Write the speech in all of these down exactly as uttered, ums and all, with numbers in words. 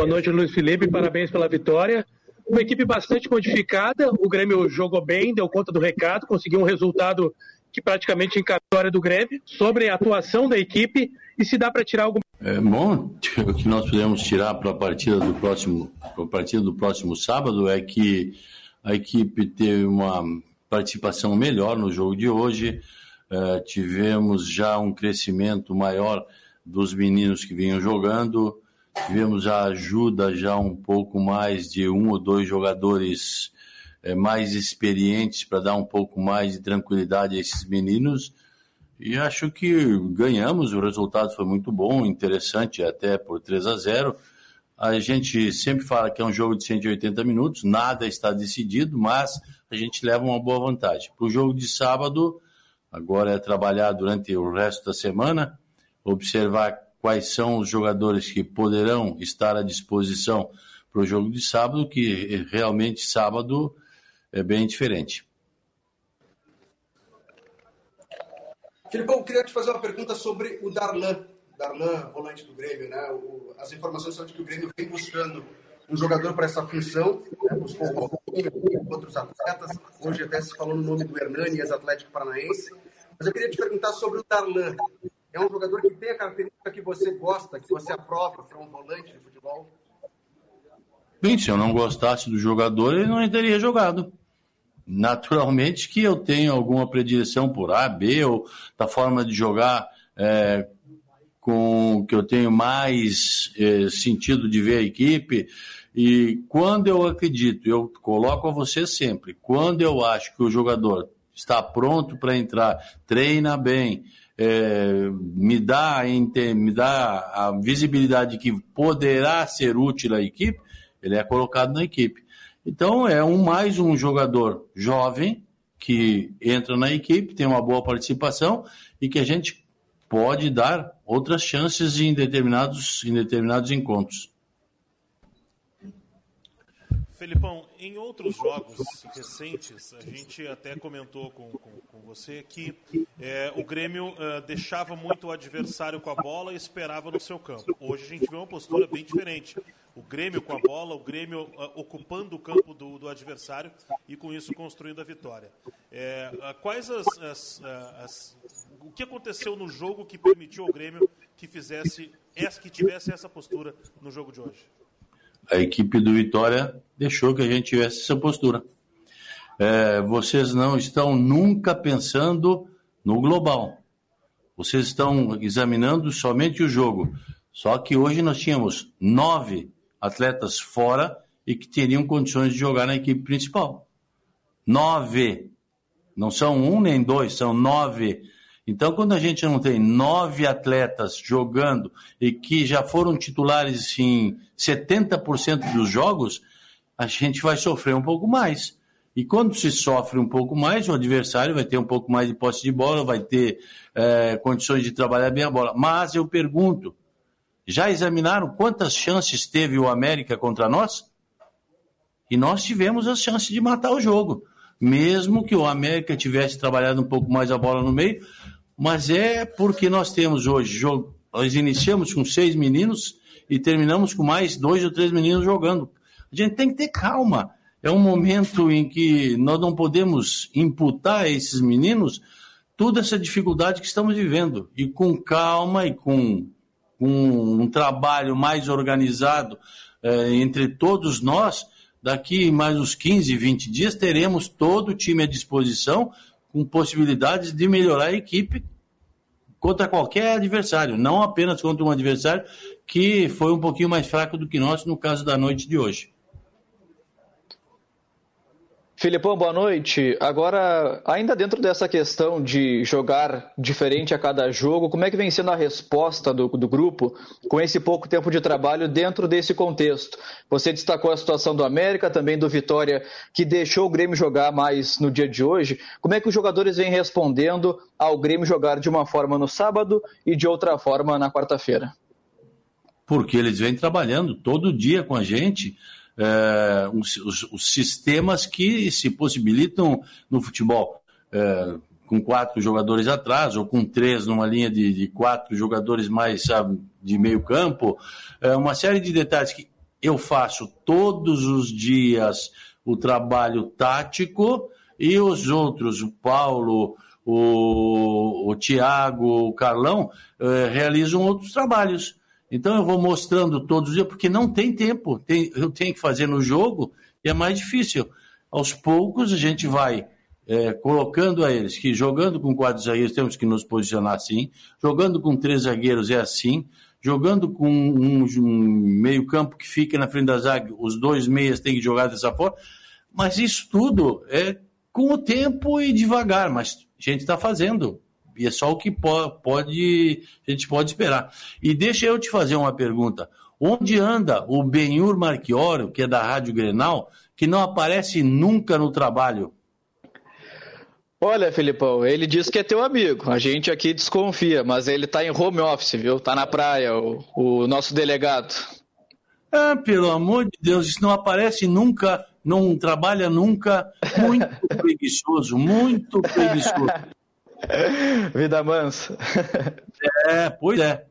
Boa noite, Luiz Felipe. Parabéns pela vitória. Uma equipe bastante modificada. O Grêmio jogou bem, deu conta do recado, conseguiu um resultado que praticamente encaminhou a vitória do Grêmio. Sobre a atuação da equipe e se dá para tirar algum... É bom, o que nós podemos tirar para a partida do próximo, para a partida do próximo sábado é que a equipe teve uma participação melhor no jogo de hoje. Uh, tivemos já um crescimento maior dos meninos que vinham jogando, tivemos a ajuda já um pouco mais de um ou dois jogadores uh, mais experientes para dar um pouco mais de tranquilidade a esses meninos, e acho que ganhamos, o resultado foi muito bom, interessante, até por três a zero. A gente sempre fala que é um jogo de cento e oitenta minutos, nada está decidido, mas a gente leva uma boa vantagem. Para o jogo de sábado, agora é trabalhar durante o resto da semana, observar quais são os jogadores que poderão estar à disposição para o jogo de sábado, que realmente sábado é bem diferente. Filipão, eu queria te fazer uma pergunta sobre o Darlan. Darlan, volante do Grêmio, né? O, as informações são de que o Grêmio vem buscando um jogador para essa função, né? Buscou o Paulinho, outros atletas, hoje até se falou no nome do Hernani, ex-Atlético Paranaense. Mas eu queria te perguntar sobre o Darlan. É um jogador que tem a característica que você gosta, que você aprova para um volante de futebol? Bem, se eu não gostasse do jogador, ele não teria jogado. Naturalmente que eu tenho alguma predileção por A, B, ou da forma de jogar é, com que eu tenho mais é, sentido de ver a equipe. E quando eu acredito, eu coloco a você sempre, quando eu acho que o jogador está pronto para entrar, treina bem, é, me, dá, me dá a visibilidade que poderá ser útil à equipe, ele é colocado na equipe. Então é um, mais um jogador jovem que entra na equipe, tem uma boa participação e que a gente pode dar outras chances em determinados, em determinados encontros. Felipão, em outros jogos recentes, a gente até comentou com, com, com você que é, o Grêmio é, deixava muito o adversário com a bola e esperava no seu campo. Hoje a gente vê uma postura bem diferente. O Grêmio com a bola, o Grêmio uh, ocupando o campo do, do adversário e com isso construindo a vitória. É, uh, quais as, as, uh, as... O que aconteceu no jogo que permitiu ao Grêmio que, fizesse, que tivesse essa postura no jogo de hoje? A equipe do Vitória deixou que a gente tivesse essa postura. É, vocês não estão nunca pensando no global. Vocês estão examinando somente o jogo. Só que hoje nós tínhamos nove atletas fora e que teriam condições de jogar na equipe principal. Nove. Não são um nem dois, são nove. Então, quando a gente não tem nove atletas jogando e que já foram titulares em setenta por cento dos jogos, a gente vai sofrer um pouco mais. E quando se sofre um pouco mais, o adversário vai ter um pouco mais de posse de bola, vai ter é, condições de trabalhar bem a bola. Mas eu pergunto, já examinaram quantas chances teve o América contra nós? E nós tivemos a chance de matar o jogo. Mesmo que o América tivesse trabalhado um pouco mais a bola no meio, mas é porque nós temos hoje jogo. Nós iniciamos com seis meninos e terminamos com mais dois ou três meninos jogando. A gente tem que ter calma. É um momento em que nós não podemos imputar a esses meninos toda essa dificuldade que estamos vivendo. E com calma e com, com um trabalho mais organizado eh, entre todos nós, daqui mais uns quinze, vinte dias, teremos todo o time à disposição com possibilidades de melhorar a equipe contra qualquer adversário, não apenas contra um adversário que foi um pouquinho mais fraco do que nós no caso da noite de hoje. Filipão, boa noite. Agora, ainda dentro dessa questão de jogar diferente a cada jogo, como é que vem sendo a resposta do, do grupo com esse pouco tempo de trabalho dentro desse contexto? Você destacou a situação do América, também do Vitória, que deixou o Grêmio jogar mais no dia de hoje. Como é que os jogadores vêm respondendo ao Grêmio jogar de uma forma no sábado e de outra forma na quarta-feira? Porque eles vêm trabalhando todo dia com a gente. É, os, os, os sistemas que se possibilitam no futebol, é, com quatro jogadores atrás ou com três numa linha de, de quatro jogadores mais, sabe, de meio campo, é, uma série de detalhes que eu faço todos os dias o trabalho tático e os outros, o Paulo, o, o Thiago, o Carlão, eh, realizam outros trabalhos. Então eu vou mostrando todos os dias, porque não tem tempo, tem, eu tenho que fazer no jogo e é mais difícil. Aos poucos a gente vai é, colocando a eles que jogando com quatro zagueiros temos que nos posicionar assim, jogando com três zagueiros é assim, jogando com um, um meio campo que fica na frente da zaga, os dois meias têm que jogar dessa forma, mas isso tudo é com o tempo e devagar, mas a gente está fazendo. E é só o que pode, a gente pode esperar. E deixa eu te fazer uma pergunta. Onde anda o Benhur Marchioro, que é da Rádio Grenal, que não aparece nunca no trabalho? Olha, Filipão, ele diz que é teu amigo. A gente aqui desconfia, mas ele tá em home office, viu? Tá na praia, o, o nosso delegado. Ah, pelo amor de Deus, isso não aparece nunca, não trabalha nunca. Muito preguiçoso, muito preguiçoso. Vida mansa. É, pois é.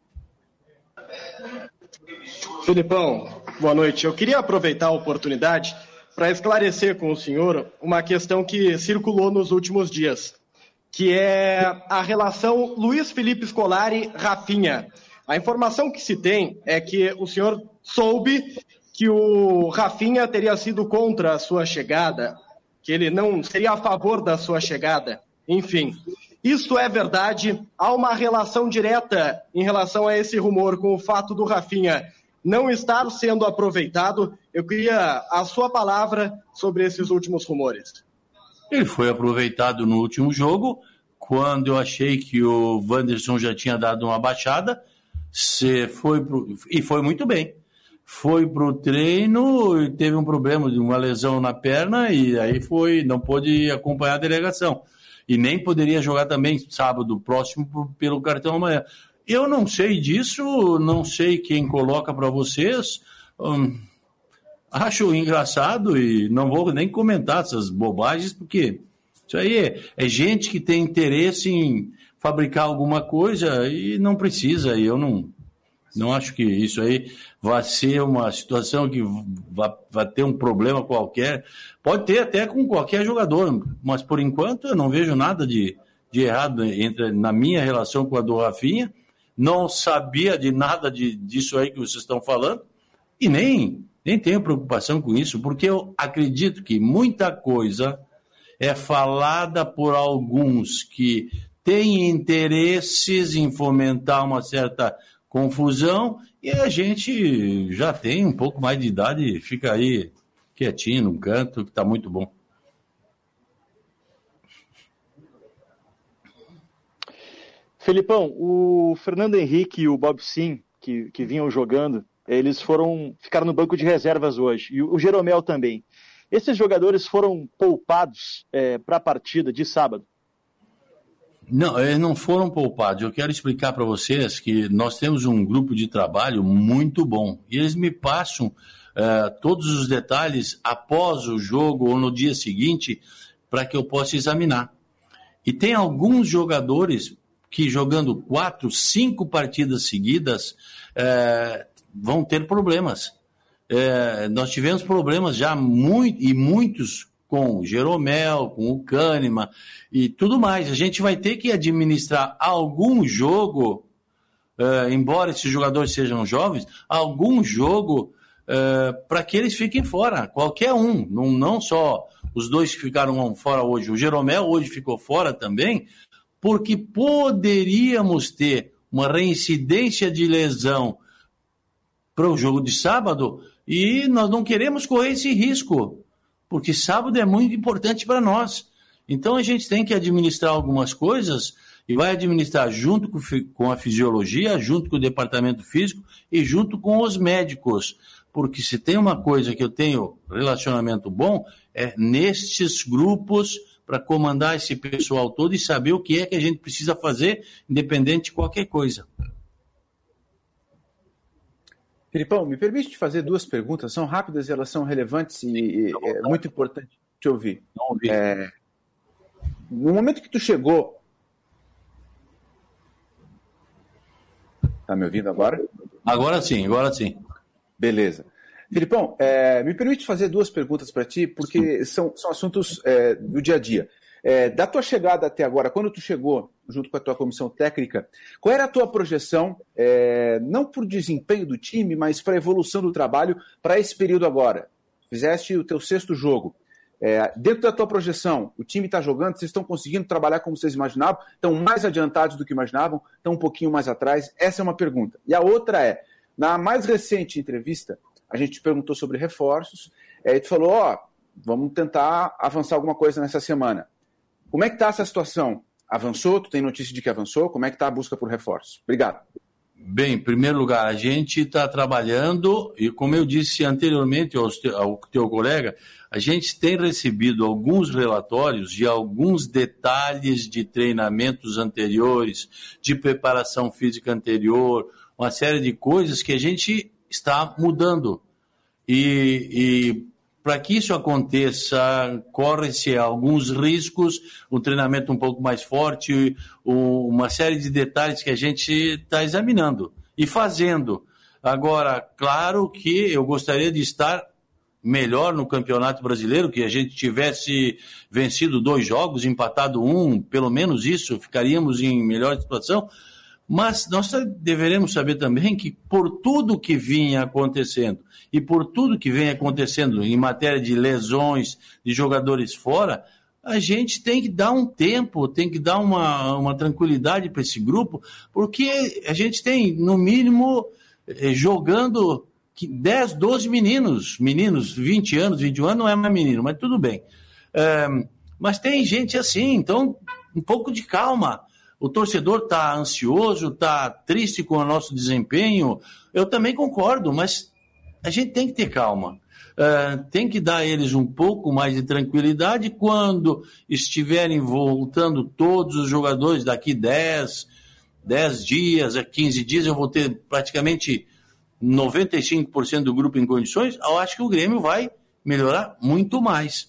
Filipão, boa noite. Eu queria aproveitar a oportunidade para esclarecer com o senhor uma questão que circulou nos últimos dias, que é a relação Luiz Felipe Scolari-Rafinha. A informação que se tem é que o senhor soube que o Rafinha teria sido contra a sua chegada, que ele não seria a favor da sua chegada. Enfim, isso é verdade? Há uma relação direta em relação a esse rumor com o fato do Rafinha não estar sendo aproveitado. Eu queria a sua palavra sobre esses últimos rumores. Ele foi aproveitado no último jogo, quando eu achei que o Wanderson já tinha dado uma baixada, se foi pro, e foi muito bem. Foi para o treino e teve um problema de uma lesão na perna e aí foi, não pôde acompanhar a delegação. E nem poderia jogar também sábado próximo pelo cartão amarelo. Eu não sei disso, não sei quem coloca para vocês. Hum, acho engraçado e não vou nem comentar essas bobagens, porque isso aí é, é gente que tem interesse em fabricar alguma coisa e não precisa. E eu não, não acho que isso aí vai ser uma situação que vai, vai ter um problema qualquer. Pode ter até com qualquer jogador, mas por enquanto eu não vejo nada de, de errado entre, na minha relação com a do Rafinha. Não sabia de nada de, disso aí que vocês estão falando e nem, nem tenho preocupação com isso, porque eu acredito que muita coisa é falada por alguns que têm interesses em fomentar uma certa confusão e a gente já tem um pouco mais de idade e fica aí quietinho num canto, que está muito bom. Felipão, o Fernando Henrique e o Bob Sim, que, que vinham jogando, eles foram ficaram no banco de reservas hoje, e o Jeromel também. Esses jogadores foram poupados é, para a partida de sábado? Não, eles não foram poupados. Eu quero explicar para vocês que nós temos um grupo de trabalho muito bom. E eles me passam uh, todos os detalhes após o jogo ou no dia seguinte para que eu possa examinar. E tem alguns jogadores que jogando quatro, cinco partidas seguidas uh, vão ter problemas. Uh, nós tivemos problemas já muito, e muitos com o Jeromel, com o Kahneman e tudo mais. A gente vai ter que administrar algum jogo, uh, embora esses jogadores sejam jovens, algum jogo uh, para que eles fiquem fora. Qualquer um, não, não só os dois que ficaram fora hoje. O Jeromel hoje ficou fora também, porque poderíamos ter uma reincidência de lesão para o jogo de sábado e nós não queremos correr esse risco, porque sábado é muito importante para nós. Então a gente tem que administrar algumas coisas e vai administrar junto com a fisiologia, junto com o departamento físico e junto com os médicos. Porque se tem uma coisa que eu tenho relacionamento bom, é nestes grupos para comandar esse pessoal todo e saber o que é que a gente precisa fazer, independente de qualquer coisa. Felipão, me permite te fazer duas perguntas, são rápidas e elas são relevantes e não, é não, muito importante te ouvir. Não ouvi. É, no momento que tu chegou... Tá me ouvindo agora? Agora sim, agora sim. Beleza. Filipão, é, me permite fazer duas perguntas para ti, porque são, são assuntos é, do dia a dia. É, da tua chegada até agora, quando tu chegou junto com a tua comissão técnica, qual era a tua projeção, é, não por desempenho do time, mas para a evolução do trabalho para esse período agora? Fizeste o teu sexto jogo. É, dentro da tua projeção, o time está jogando, vocês estão conseguindo trabalhar como vocês imaginavam? Estão mais adiantados do que imaginavam? Estão um pouquinho mais atrás? Essa é uma pergunta. E a outra é, na mais recente entrevista, a gente te perguntou sobre reforços, e tu falou, ó, vamos tentar avançar alguma coisa nessa semana. Como é que está essa situação? Avançou? Tu tem notícia de que avançou? Como é que está a busca por reforços? Obrigado. Bem, em primeiro lugar, a gente está trabalhando, e como eu disse anteriormente ao teu, ao teu colega, a gente tem recebido alguns relatórios de alguns detalhes de treinamentos anteriores, de preparação física anterior, uma série de coisas que a gente está mudando. E, e para que isso aconteça, corre-se alguns riscos, um treinamento um pouco mais forte, uma série de detalhes que a gente está examinando e fazendo. Agora, claro que eu gostaria de estar melhor no Campeonato Brasileiro, que a gente tivesse vencido dois jogos, empatado um, pelo menos isso, ficaríamos em melhor situação. Mas nós deveremos saber também que por tudo que vinha acontecendo e por tudo que vem acontecendo em matéria de lesões de jogadores fora, a gente tem que dar um tempo, tem que dar uma, uma tranquilidade para esse grupo, porque a gente tem, no mínimo, jogando dez, doze meninos, meninos, vinte anos, vinte e um anos, não é mais menino, mas tudo bem. É, mas tem gente assim, então um pouco de calma. O torcedor está ansioso, está triste com o nosso desempenho. Eu também concordo, mas a gente tem que ter calma. Uh, tem que dar a eles um pouco mais de tranquilidade quando estiverem voltando todos os jogadores daqui dez, dez dias, quinze dias, eu vou ter praticamente noventa e cinco por cento do grupo em condições. Eu acho que o Grêmio vai melhorar muito mais.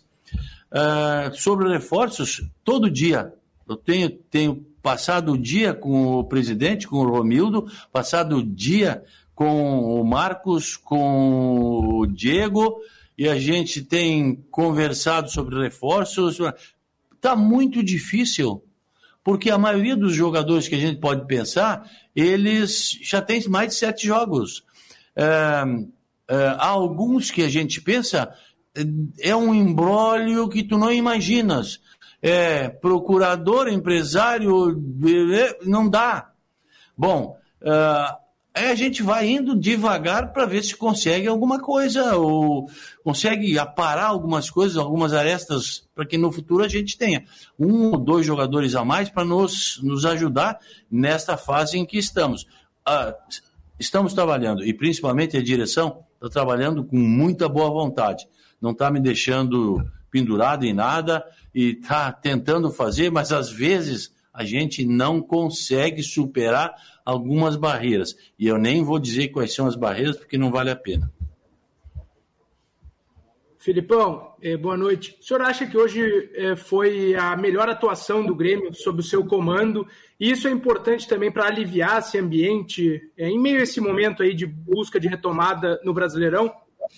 Uh, sobre reforços, todo dia eu tenho... tenho passado o dia com o presidente, com o Romildo, passado o dia com o Marcos, com o Diego, e a gente tem conversado sobre reforços. Está muito difícil, porque a maioria dos jogadores que a gente pode pensar, eles já têm mais de sete jogos. É, é, há alguns que a gente pensa, é um imbróglio que tu não imaginas. É, procurador, empresário, não dá. Bom, uh, aí a gente vai indo devagar para ver se consegue alguma coisa, ou consegue aparar algumas coisas, algumas arestas, para que no futuro a gente tenha um ou dois jogadores a mais para nos, nos ajudar nesta fase em que estamos. Uh, estamos trabalhando, e principalmente a direção está trabalhando com muita boa vontade. Não está me deixando pendurado em nada e está tentando fazer, mas às vezes a gente não consegue superar algumas barreiras. E eu nem vou dizer quais são as barreiras, porque não vale a pena. Filipão, eh, boa noite. O senhor acha que hoje eh, foi a melhor atuação do Grêmio sob o seu comando? E isso é importante também para aliviar esse ambiente, eh, em meio a esse momento aí de busca de retomada no Brasileirão?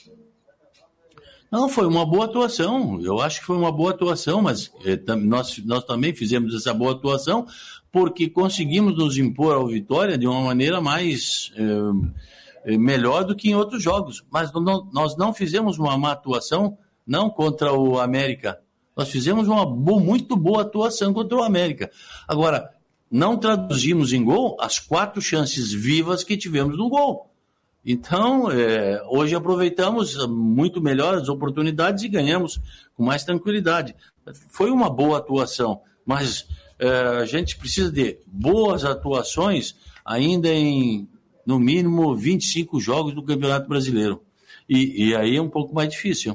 Não, foi uma boa atuação, eu acho que foi uma boa atuação, mas eh, nós, nós também fizemos essa boa atuação porque conseguimos nos impor ao Vitória de uma maneira mais eh, melhor do que em outros jogos, mas não, nós não fizemos uma má atuação, não contra o América, nós fizemos uma boa, muito boa atuação contra o América. Agora, não traduzimos em gol as quatro chances vivas que tivemos no gol. Então, é, hoje aproveitamos muito melhor as oportunidades e ganhamos com mais tranquilidade. Foi uma boa atuação, mas é, a gente precisa de boas atuações ainda em, no mínimo, vinte e cinco jogos do Campeonato Brasileiro. E, e aí é um pouco mais difícil.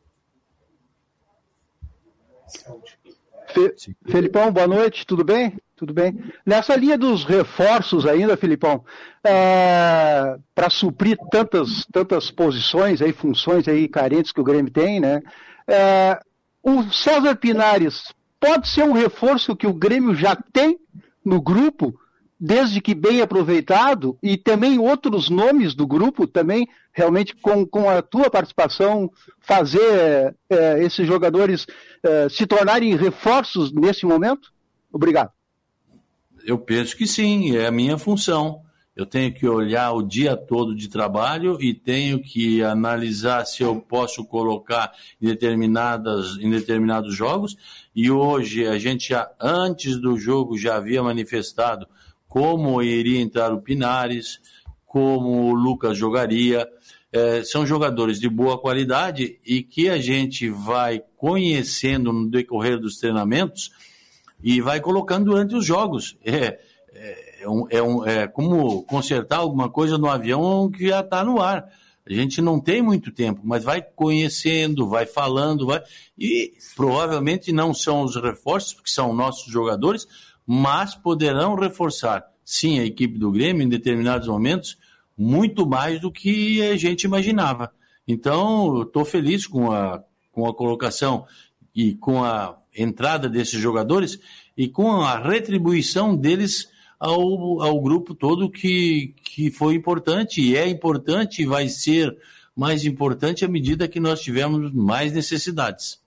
Fe, Felipão, boa noite, tudo bem? Tudo bem. Nessa linha dos reforços ainda, Filipão, é, para suprir tantas, tantas posições, aí, funções aí carentes que o Grêmio tem, né? É, o César Pinares pode ser um reforço que o Grêmio já tem no grupo desde que bem aproveitado, e também outros nomes do grupo também, realmente com, com a tua participação, fazer é, esses jogadores é, se tornarem reforços nesse momento? Obrigado. Eu penso que sim, é a minha função. Eu tenho que olhar o dia todo de trabalho e tenho que analisar se eu posso colocar em, determinadas, em determinados jogos. E hoje a gente, já, antes do jogo, já havia manifestado como iria entrar o Pinares, como o Lucas jogaria. É, são jogadores de boa qualidade e que a gente vai conhecendo no decorrer dos treinamentos e vai colocando durante os jogos. É, é, é, um, é, um, é como consertar alguma coisa no avião que já está no ar. A gente não tem muito tempo, mas vai conhecendo, vai falando, vai... e provavelmente não são os reforços, porque são nossos jogadores, mas poderão reforçar, sim, a equipe do Grêmio em determinados momentos, muito mais do que a gente imaginava. Então, eu estou feliz com a, com a colocação e com a entrada desses jogadores e com a retribuição deles ao, ao grupo todo que, que foi importante, e é importante e vai ser mais importante à medida que nós tivermos mais necessidades.